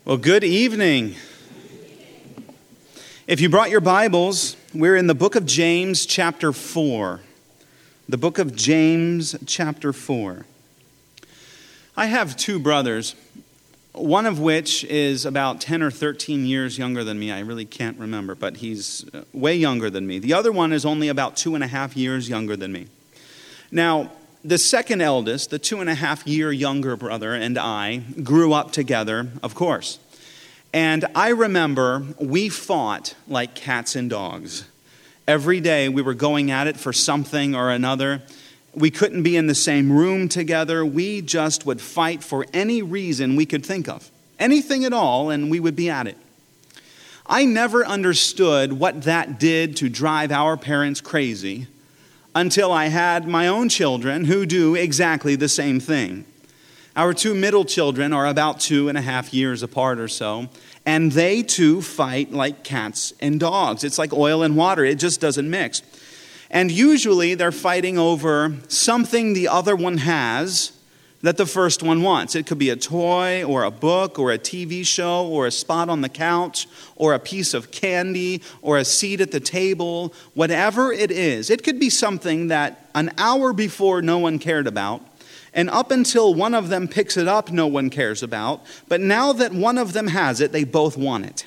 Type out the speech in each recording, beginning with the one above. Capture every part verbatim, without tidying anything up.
Well, good evening. If you brought your Bibles, we're in the book of James, chapter four. The book of James, chapter four. I have two brothers, one of which is about ten or thirteen years younger than me. I really can't remember, but he's way younger than me. The other one is only about two and a half years younger than me. Now, the second eldest, the two and a half year younger brother, and I grew up together, of course. And I remember we fought like cats and dogs. Every day we were going at it for something or another. We couldn't be in the same room together. We just would fight for any reason we could think of. Anything at all, and we would be at it. I never understood what that did to drive our parents crazy until I had my own children who do exactly the same thing. Our two middle children are about two and a half years apart or so, and they too fight like cats and dogs. It's like oil and water. It just doesn't mix. And usually they're fighting over something the other one has that the first one wants. It could be a toy or a book or a T V show or a spot on the couch or a piece of candy or a seat at the table. Whatever it is, it could be something that an hour before no one cared about, and up until one of them picks it up, no one cares about. But now that one of them has it, they both want it.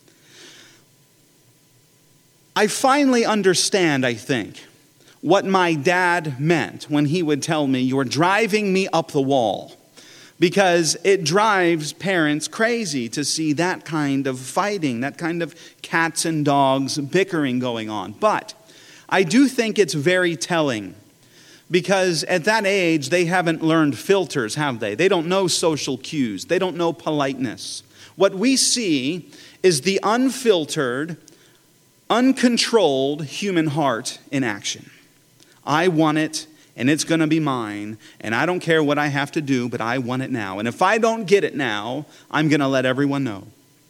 I finally understand, I think, what my dad meant when he would tell me, "You're driving me up the wall." Because it drives parents crazy to see that kind of fighting, that kind of cats and dogs bickering going on. But I do think it's very telling. Because at that age, they haven't learned filters, have they? They don't know social cues. They don't know politeness. What we see is the unfiltered, uncontrolled human heart in action. I want it, and it's going to be mine, and I don't care what I have to do, but I want it now. And if I don't get it now, I'm going to let everyone know.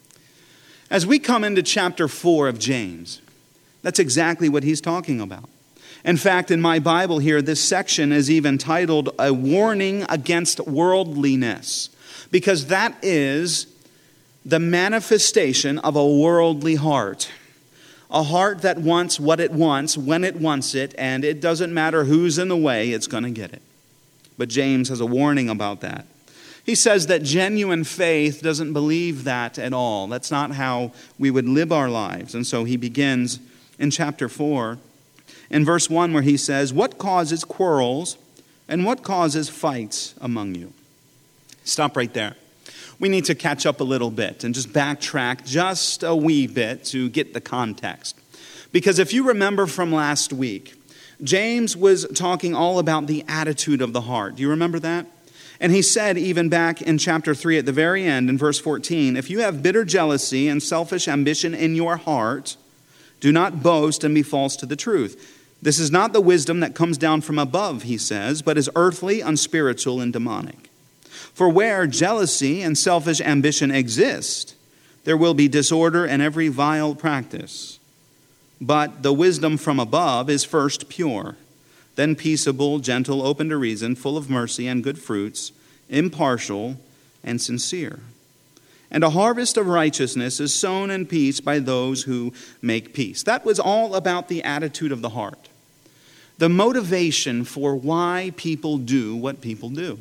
As we come into chapter four of James, that's exactly what he's talking about. In fact, in my Bible here, this section is even titled A Warning Against Worldliness, because that is the manifestation of a worldly heart. A heart that wants what it wants, when it wants it, and it doesn't matter who's in the way, it's going to get it. But James has a warning about that. He says that genuine faith doesn't believe that at all. That's not how we would live our lives. And so he begins in chapter four, in verse one, where he says, "What causes quarrels and what causes fights among you?" Stop right there. We need to catch up a little bit and just backtrack just a wee bit to get the context. Because if you remember from last week, James was talking all about the attitude of the heart. Do you remember that? And he said, even back in chapter three at the very end, in verse fourteen, "If you have bitter jealousy and selfish ambition in your heart, do not boast and be false to the truth. This is not the wisdom that comes down from above," he says, "but is earthly, unspiritual, and demonic. For where jealousy and selfish ambition exist, there will be disorder and every vile practice. But the wisdom from above is first pure, then peaceable, gentle, open to reason, full of mercy and good fruits, impartial and sincere. And a harvest of righteousness is sown in peace by those who make peace." That was all about the attitude of the heart. The motivation for why people do what people do.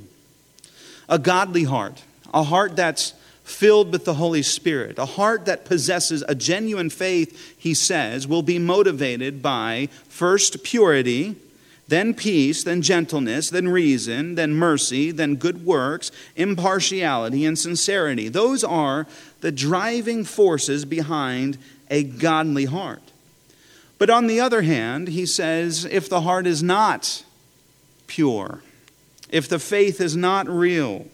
A godly heart, a heart that's filled with the Holy Spirit, a heart that possesses a genuine faith, he says, will be motivated by first purity, then peace, then gentleness, then reason, then mercy, then good works, impartiality, and sincerity. Those are the driving forces behind a godly heart. But on the other hand, he says, if the heart is not pure, if the faith is not real,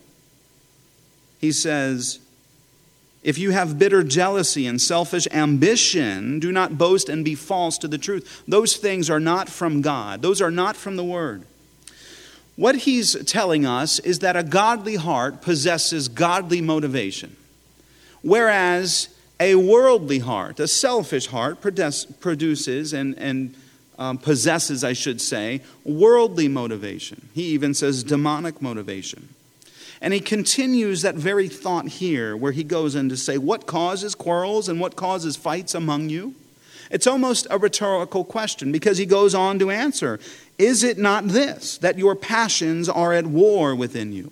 he says, if you have bitter jealousy and selfish ambition, do not boast and be false to the truth. Those things are not from God. Those are not from the Word. What he's telling us is that a godly heart possesses godly motivation, whereas a worldly heart, a selfish heart, produces and, and um, possesses, I should say, worldly motivation. He even says demonic motivation. And he continues that very thought here where he goes in to say, what causes quarrels and what causes fights among you? It's almost a rhetorical question because he goes on to answer, is it not this, that your passions are at war within you?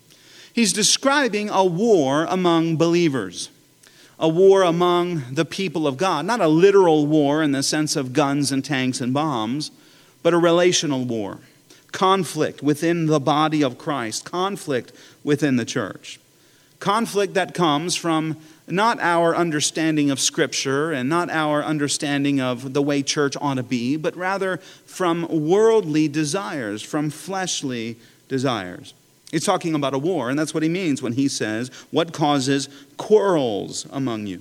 He's describing a war among believers, a war among the people of God. Not a literal war in the sense of guns and tanks and bombs, but a relational war. Conflict within the body of Christ, conflict within the church. Conflict that comes from not our understanding of Scripture and not our understanding of the way church ought to be, but rather from worldly desires, from fleshly desires. He's talking about a war, and that's what he means when he says, what causes quarrels among you?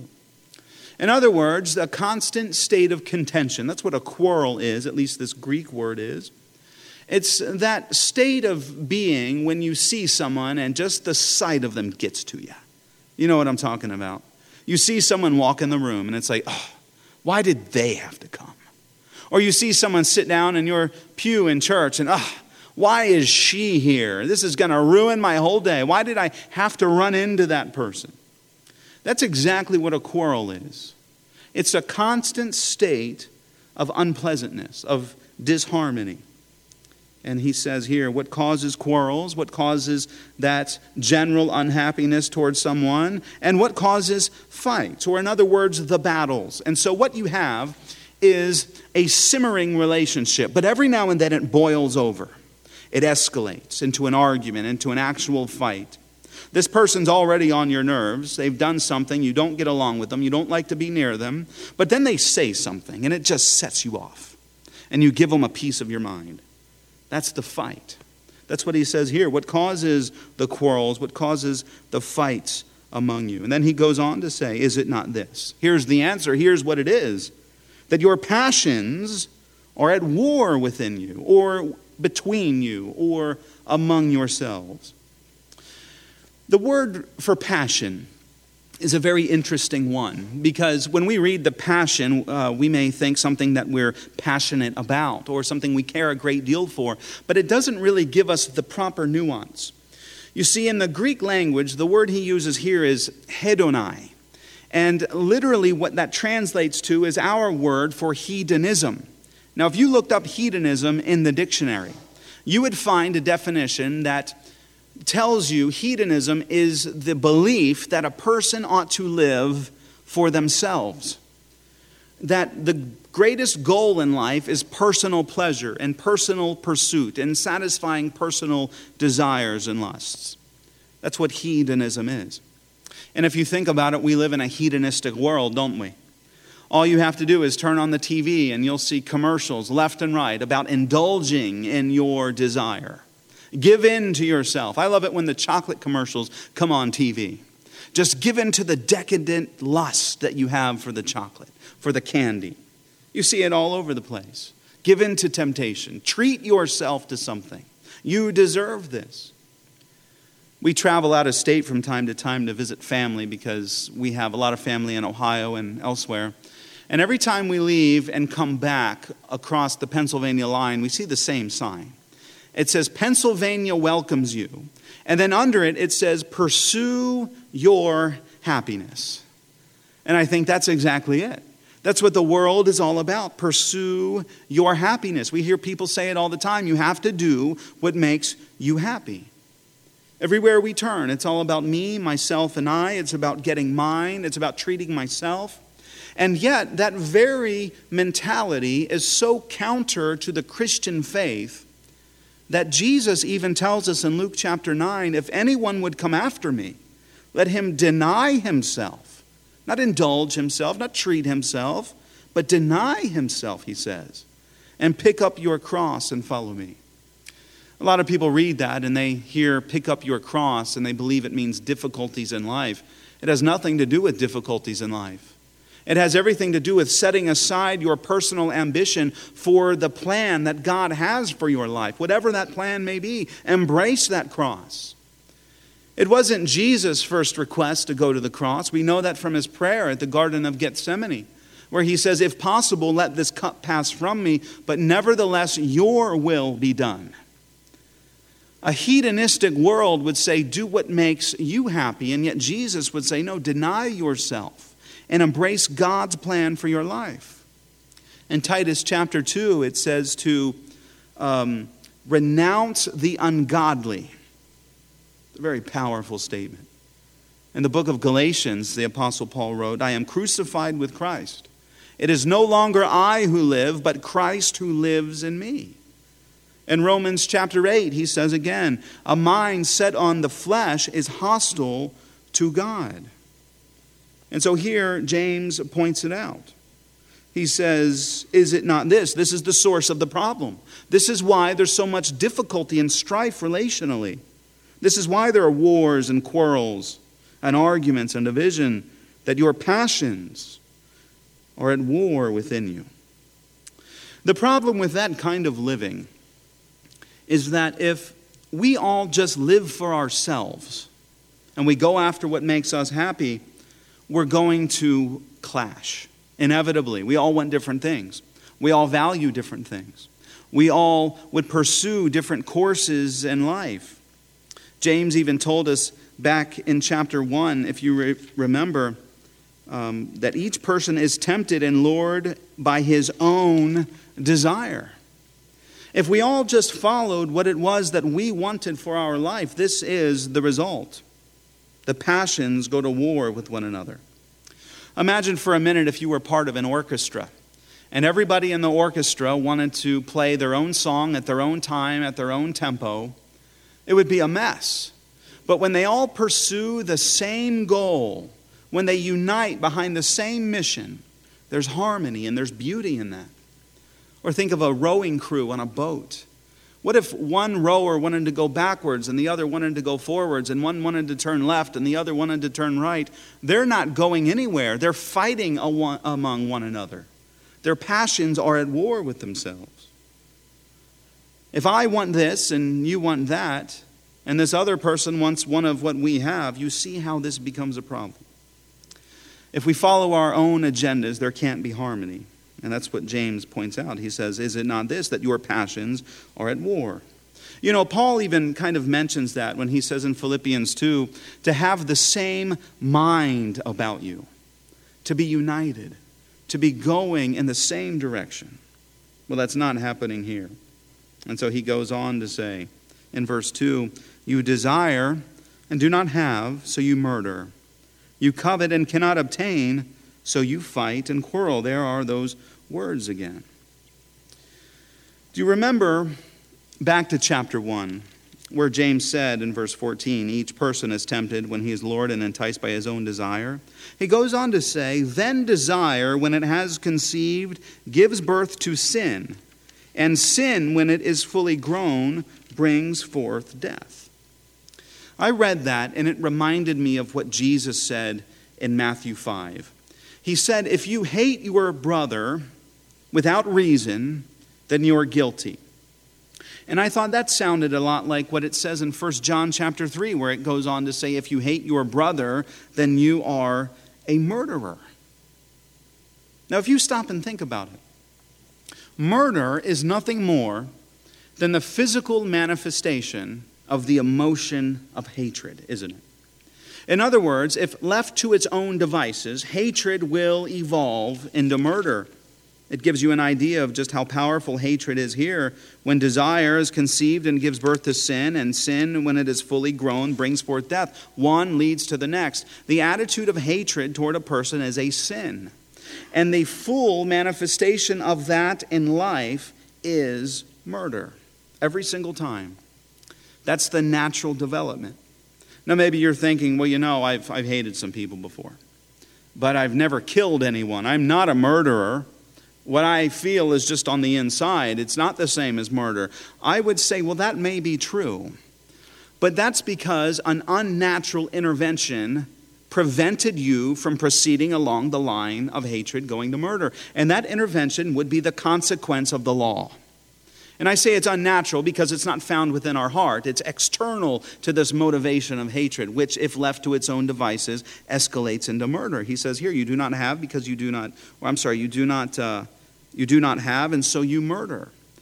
In other words, a constant state of contention. That's what a quarrel is, at least this Greek word is. It's that state of being when you see someone and just the sight of them gets to you. You know what I'm talking about. You see someone walk in the room and it's like, oh, why did they have to come? Or you see someone sit down in your pew in church and, oh, why is she here? This is going to ruin my whole day. Why did I have to run into that person? That's exactly what a quarrel is. It's a constant state of unpleasantness, of disharmony. And he says here, what causes quarrels? What causes that general unhappiness towards someone? And what causes fights? Or in other words, the battles. And so what you have is a simmering relationship. But every now and then it boils over. It escalates into an argument, into an actual fight. This person's already on your nerves. They've done something. You don't get along with them. You don't like to be near them. But then they say something, and it just sets you off. And you give them a piece of your mind. That's the fight. That's what he says here. What causes the quarrels? What causes the fights among you? And then he goes on to say, is it not this? Here's the answer. Here's what it is. That your passions are at war within you, or between you, or among yourselves. The word for passion is a very interesting one, because when we read the passion, uh, we may think something that we're passionate about or something we care a great deal for, but it doesn't really give us the proper nuance. You see, in the Greek language, the word he uses here is hedonai, and literally what that translates to is our word for hedonism. Now, if you looked up hedonism in the dictionary, you would find a definition that tells you hedonism is the belief that a person ought to live for themselves. That the greatest goal in life is personal pleasure and personal pursuit and satisfying personal desires and lusts. That's what hedonism is. And if you think about it, we live in a hedonistic world, don't we? All you have to do is turn on the T V and you'll see commercials left and right about indulging in your desire. Give in to yourself. I love it when the chocolate commercials come on T V. Just give in to the decadent lust that you have for the chocolate, for the candy. You see it all over the place. Give in to temptation. Treat yourself to something. You deserve this. We travel out of state from time to time to visit family because we have a lot of family in Ohio and elsewhere. And every time we leave and come back across the Pennsylvania line, we see the same sign. It says, Pennsylvania welcomes you. And then under it, it says, pursue your happiness. And I think that's exactly it. That's what the world is all about. Pursue your happiness. We hear people say it all the time. You have to do what makes you happy. Everywhere we turn, it's all about me, myself, and I. It's about getting mine. It's about treating myself. And yet, that very mentality is so counter to the Christian faith that Jesus even tells us in Luke chapter nine, if anyone would come after me, let him deny himself. Not indulge himself, not treat himself, but deny himself, he says, and pick up your cross and follow me. A lot of people read that and they hear pick up your cross and they believe it means difficulties in life. It has nothing to do with difficulties in life. It has everything to do with setting aside your personal ambition for the plan that God has for your life. Whatever that plan may be, embrace that cross. It wasn't Jesus' first request to go to the cross. We know that from his prayer at the Garden of Gethsemane, where he says, if possible, let this cup pass from me, but nevertheless your will be done. A hedonistic world would say, do what makes you happy. And yet Jesus would say, no, deny yourself and embrace God's plan for your life. In Titus chapter two, it says to um, renounce the ungodly. A very powerful statement. In the book of Galatians, the Apostle Paul wrote, I am crucified with Christ. It is no longer I who live, but Christ who lives in me. In Romans chapter eight, he says again, a mind set on the flesh is hostile to God. And so here, James points it out. He says, is it not this? This is the source of the problem. This is why there's so much difficulty and strife relationally. This is why there are wars and quarrels and arguments and division, that your passions are at war within you. The problem with that kind of living is that if we all just live for ourselves and we go after what makes us happy, we're going to clash. Inevitably, we all want different things. We all value different things. We all would pursue different courses in life. James even told us back in chapter one, if you re- remember, um, that each person is tempted and lured by his own desire. If we all just followed what it was that we wanted for our life, this is the result. The passions go to war with one another. Imagine for a minute if you were part of an orchestra and everybody in the orchestra wanted to play their own song at their own time, at their own tempo. It would be a mess. But when they all pursue the same goal, when they unite behind the same mission, there's harmony and there's beauty in that. Or think of a rowing crew on a boat. What if one rower wanted to go backwards and the other wanted to go forwards, and one wanted to turn left and the other wanted to turn right? They're not going anywhere. They're fighting among one another. Their passions are at war with themselves. If I want this and you want that, and this other person wants one of what we have, you see how this becomes a problem. If we follow our own agendas, there can't be harmony. And that's what James points out. He says, is it not this, that your passions are at war? You know, Paul even kind of mentions that when he says in Philippians two, to have the same mind about you, to be united, to be going in the same direction. Well, that's not happening here. And so he goes on to say in verse two, you desire and do not have, so you murder. You covet and cannot obtain, so you fight and quarrel. There are those words again. Do you remember back to chapter one, where James said in verse fourteen, each person is tempted when he is lured and enticed by his own desire? He goes on to say, then desire, when it has conceived, gives birth to sin. And sin, when it is fully grown, brings forth death. I read that and it reminded me of what Jesus said in Matthew five. He said, if you hate your brother without reason, then you are guilty. And I thought that sounded a lot like what it says in First John chapter three, where it goes on to say, if you hate your brother, then you are a murderer. Now, if you stop and think about it, murder is nothing more than the physical manifestation of the emotion of hatred, isn't it? In other words, if left to its own devices, hatred will evolve into murder. It gives you an idea of just how powerful hatred is here. When desire is conceived and gives birth to sin, and sin, when it is fully grown, brings forth death. One leads to the next. The attitude of hatred toward a person is a sin. And the full manifestation of that in life is murder. Every single time. That's the natural development. Now maybe you're thinking, well, you know, I've, I've hated some people before, but I've never killed anyone. I'm not a murderer. What I feel is just on the inside. It's not the same as murder. I would say, well, that may be true, but that's because an unnatural intervention prevented you from proceeding along the line of hatred going to murder. And that intervention would be the consequence of the law. And I say it's unnatural because it's not found within our heart. It's external to this motivation of hatred, which, if left to its own devices, escalates into murder. He says here, you do not have because you do not, or I'm sorry, you do not, uh, you do not have, and so you murder.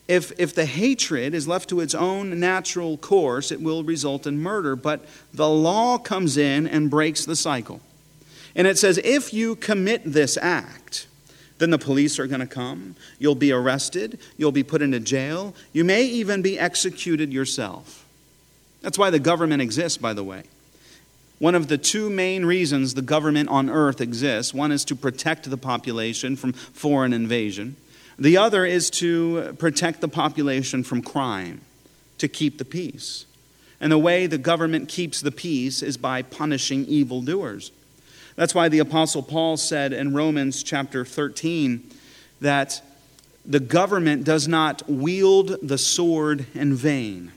If, if the hatred is left to its own natural course, it will result in murder. But the law comes in and breaks the cycle. And it says, if you commit this act, then the police are going to come. You'll be arrested. You'll be put into jail. You may even be executed yourself. That's why the government exists, by the way. One of the two main reasons the government on earth exists, one is to protect the population from foreign invasion. The other is to protect the population from crime, to keep the peace. And the way the government keeps the peace is by punishing evildoers. That's why the Apostle Paul said in Romans chapter thirteen that the government does not wield the sword in vain.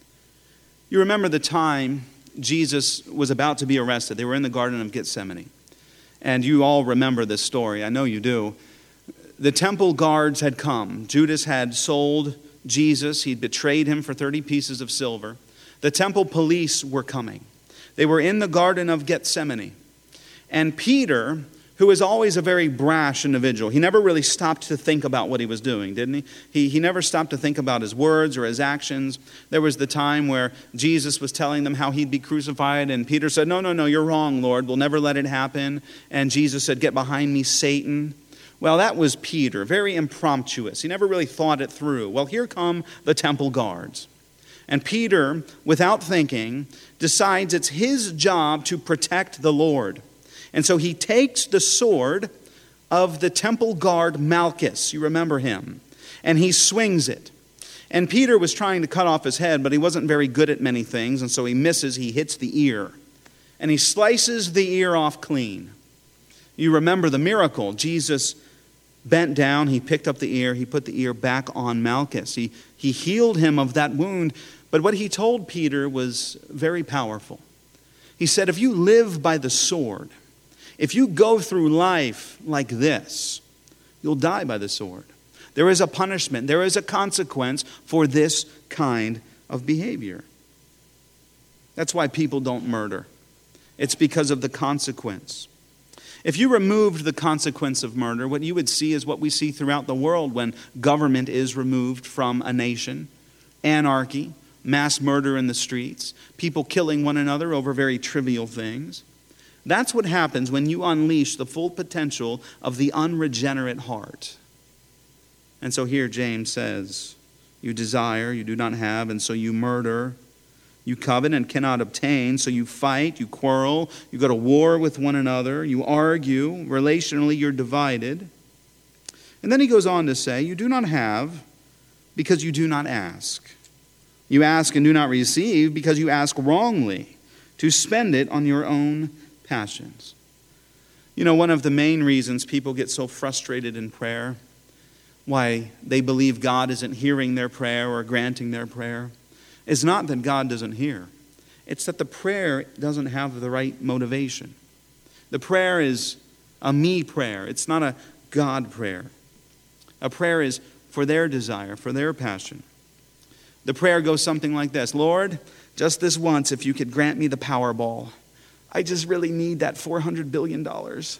You remember the time Jesus was about to be arrested. They were in the Garden of Gethsemane. And you all remember this story. I know you do. The temple guards had come. Judas had sold Jesus. He'd betrayed him for thirty pieces of silver. The temple police were coming. They were in the Garden of Gethsemane. And Peter, who was always a very brash individual, he never really stopped to think about what he was doing, didn't he? He, he never stopped to think about his words or his actions. There was the time where Jesus was telling them how he'd be crucified, and Peter said, no, no, no, you're wrong, Lord. We'll never let it happen. And Jesus said, get behind me, Satan. Well, that was Peter, very impromptuous. He never really thought it through. Well, here come the temple guards. And Peter, without thinking, decides it's his job to protect the Lord. And so he takes the sword of the temple guard Malchus, you remember him, and he swings it. And Peter was trying to cut off his head, but he wasn't very good at many things, and so he misses, he hits the ear. And he slices the ear off clean. You remember the miracle. Jesus bent down, he picked up the ear, he put the ear back on Malchus. He, he healed him of that wound, but what he told Peter was very powerful. He said, if you live by the sword, if you go through life like this, you'll die by the sword. There is a punishment. There is a consequence for this kind of behavior. That's why people don't murder. It's because of the consequence. If you removed the consequence of murder, what you would see is what we see throughout the world when government is removed from a nation. Anarchy, mass murder in the streets, people killing one another over very trivial things. That's what happens when you unleash the full potential of the unregenerate heart. And so here James says, you desire, you do not have, and so you murder. You covet and cannot obtain, so you fight, you quarrel, you go to war with one another, you argue, relationally you're divided. And then he goes on to say, you do not have because you do not ask. You ask and do not receive because you ask wrongly, to spend it on your own passions. You know, one of the main reasons people get so frustrated in prayer, why they believe God isn't hearing their prayer or granting their prayer, is not that God doesn't hear. It's that the prayer doesn't have the right motivation. The prayer is a me prayer. It's not a God prayer. A prayer is for their desire, for their passion. The prayer goes something like this. Lord, just this once, if you could grant me the Powerball. I just really need that four hundred billion dollars.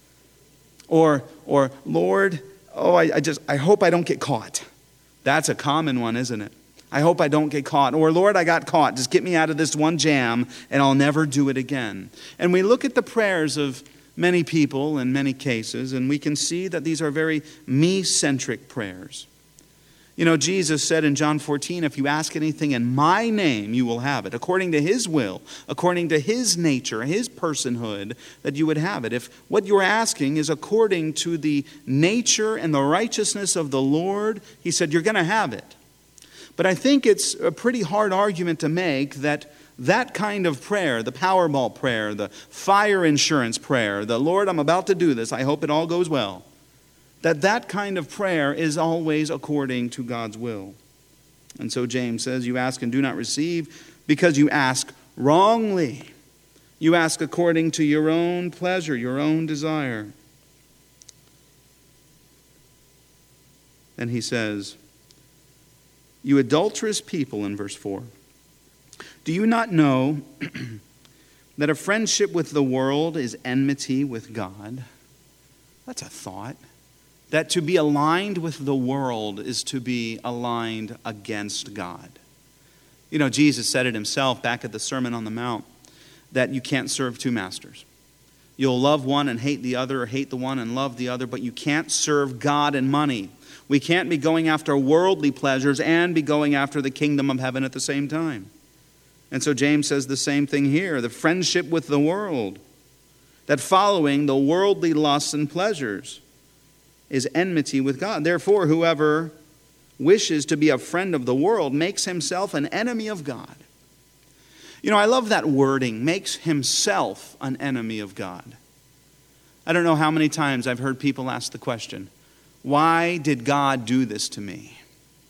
Or, or Lord, oh, I, I just, I hope I don't get caught. That's a common one, isn't it? I hope I don't get caught. Or Lord, I got caught. Just get me out of this one jam and I'll never do it again. And we look at the prayers of many people in many cases and we can see that these are very me-centric prayers. You know, Jesus said in John fourteen, if you ask anything in my name, you will have it. According to his will, according to his nature, his personhood, that you would have it. If what you're asking is according to the nature and the righteousness of the Lord, he said, you're going to have it. But I think it's a pretty hard argument to make that that kind of prayer, the Powerball prayer, the fire insurance prayer, the Lord, I'm about to do this, I hope it all goes well, that that kind of prayer is always according to God's will. And so James says, you ask and do not receive because you ask wrongly. You ask according to your own pleasure, your own desire. Then he says, you adulterous people, in verse four, do you not know that a friendship with the world is enmity with God? That's a thought. that to be aligned with the world is to be aligned against God. You know, Jesus said it himself back at the Sermon on the Mount, that you can't serve two masters. You'll love one and hate the other, or hate the one and love the other, but you can't serve God and money. We can't be going after worldly pleasures and be going after the kingdom of heaven at the same time. And so James says the same thing here, the friendship with the world, that following the worldly lusts and pleasures is enmity with God. Therefore, whoever wishes to be a friend of the world makes himself an enemy of God. You know, I love that wording, makes himself an enemy of God. I don't know how many times I've heard people ask the question, why did God do this to me?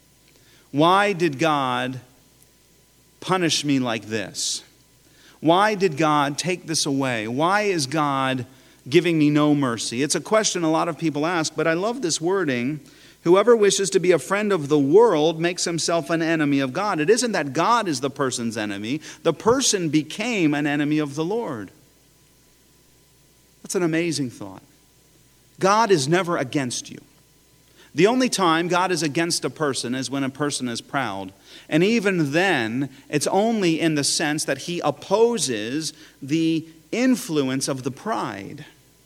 Why did God punish me like this? Why did God take this away? Why is God giving me no mercy? It's a question a lot of people ask, but I love this wording. Whoever wishes to be a friend of the world makes himself an enemy of God. It isn't that God is the person's enemy. The person became an enemy of the Lord. That's an amazing thought. God is never against you. The only time God is against a person is when a person is proud. And even then, it's only in the sense that he opposes the influence of the pride.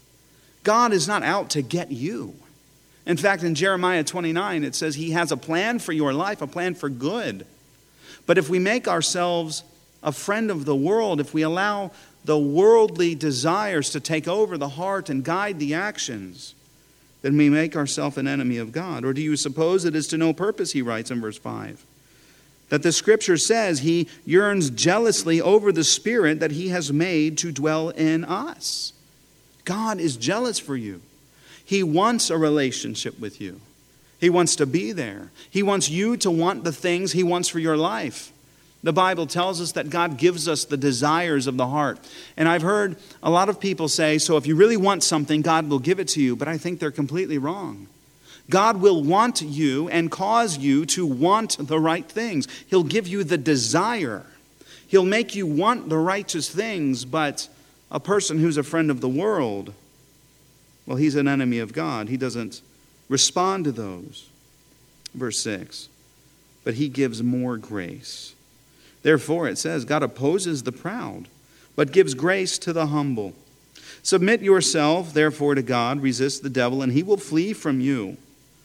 God is not out to get you. In fact, in Jeremiah twenty-nine, it says he has a plan for your life, a plan for good. But if we make ourselves a friend of the world, if we allow the worldly desires to take over the heart and guide the actions, then we make ourselves an enemy of God. Or do you suppose it is to no purpose, he writes in verse five, that the Scripture says he yearns jealously over the Spirit that he has made to dwell in us? God is jealous for you. He wants a relationship with you. He wants to be there. He wants you to want the things he wants for your life. The Bible tells us that God gives us the desires of the heart. And I've heard a lot of people say, so if you really want something, God will give it to you. But I think they're completely wrong. God will want you and cause you to want the right things. He'll give you the desire. He'll make you want the righteous things. But a person who's a friend of the world, well, he's an enemy of God. He doesn't respond to those. Verse six, but he gives more grace. Therefore, it says, God opposes the proud, but gives grace to the humble. Submit yourself, therefore, to God. Resist the devil, and he will flee from you.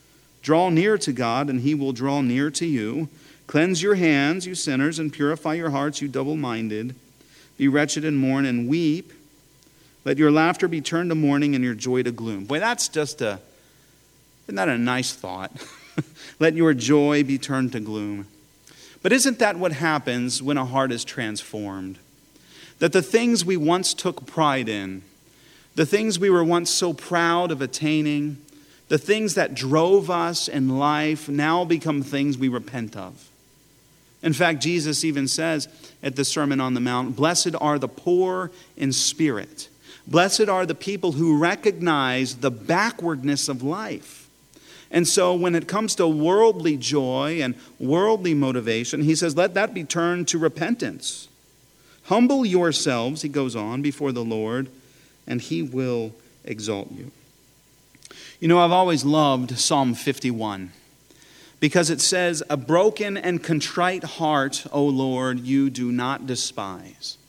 Draw near to God, and he will draw near to you. Cleanse your hands, you sinners, and purify your hearts, you double-minded. Be wretched and mourn and weep. Let your laughter be turned to mourning and your joy to gloom. Boy, that's just a, isn't that a nice thought? Let your joy be turned to gloom. But isn't that what happens when a heart is transformed? That the things we once took pride in, the things we were once so proud of attaining, the things that drove us in life now become things we repent of. In fact, Jesus even says at the Sermon on the Mount, blessed are the poor in spirit. Blessed are the people who recognize the backwardness of life. And so when it comes to worldly joy and worldly motivation, he says, let that be turned to repentance. Humble yourselves, he goes on, before the Lord, and he will exalt you. You know, I've always loved Psalm fifty-one because it says, a broken and contrite heart, O Lord, you do not despise.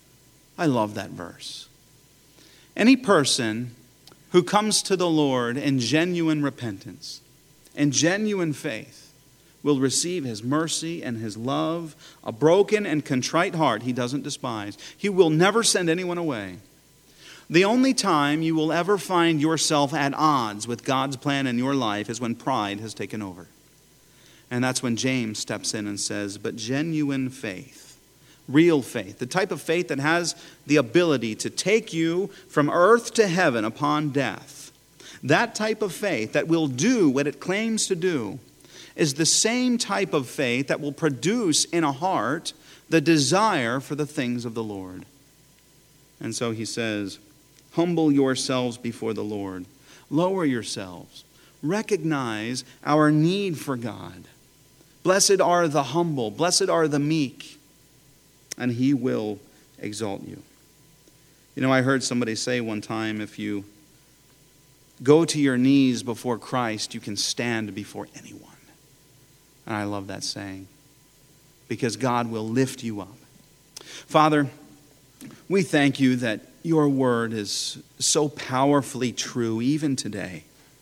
I love that verse. Any person who comes to the Lord in genuine repentance and genuine faith will receive his mercy and his love. A broken and contrite heart he doesn't despise. He will never send anyone away. The only time you will ever find yourself at odds with God's plan in your life is when pride has taken over. And that's when James steps in and says, but genuine faith, real faith, the type of faith that has the ability to take you from earth to heaven upon death, that type of faith that will do what it claims to do is the same type of faith that will produce in a heart the desire for the things of the Lord. And so he says, humble yourselves before the Lord. Lower yourselves. Recognize our need for God. Blessed are the humble. Blessed are the meek. And he will exalt you. You know, I heard somebody say one time, if you go to your knees before Christ, you can stand before anyone. And I love that saying, because God will lift you up. Father, we thank you that your word is so powerfully true even today.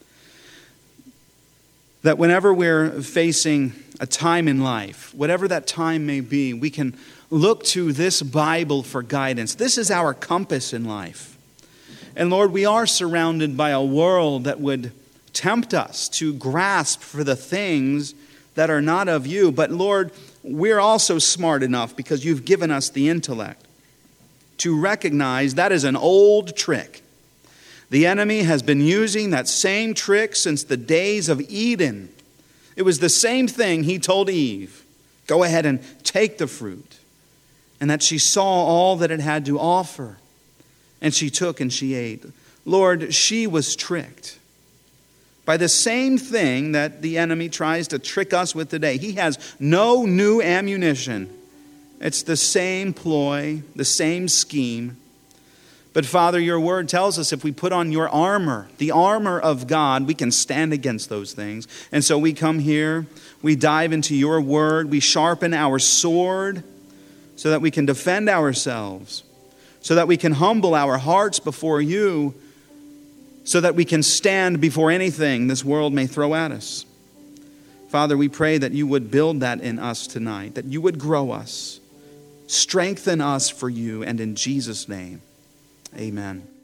That whenever we're facing a time in life, whatever that time may be, we can look to this Bible for guidance. This is our compass in life. And Lord, we are surrounded by a world that would tempt us to grasp for the things that are not of you. But Lord, we're also smart enough, because you've given us the intellect, to recognize that is an old trick. The enemy has been using that same trick since the days of Eden. It was the same thing he told Eve. Go ahead and take the fruit. And that she saw all that it had to offer. And she took and she ate. Lord, she was tricked by the same thing that the enemy tries to trick us with today. He has no new ammunition. It's the same ploy, the same scheme. But Father, your word tells us if we put on your armor, the armor of God, we can stand against those things. And so we come here, we dive into your word, we sharpen our sword so that we can defend ourselves, so that we can humble our hearts before you, so that we can stand before anything this world may throw at us. Father, we pray that you would build that in us tonight, that you would grow us, strengthen us for you, and in Jesus' name, amen.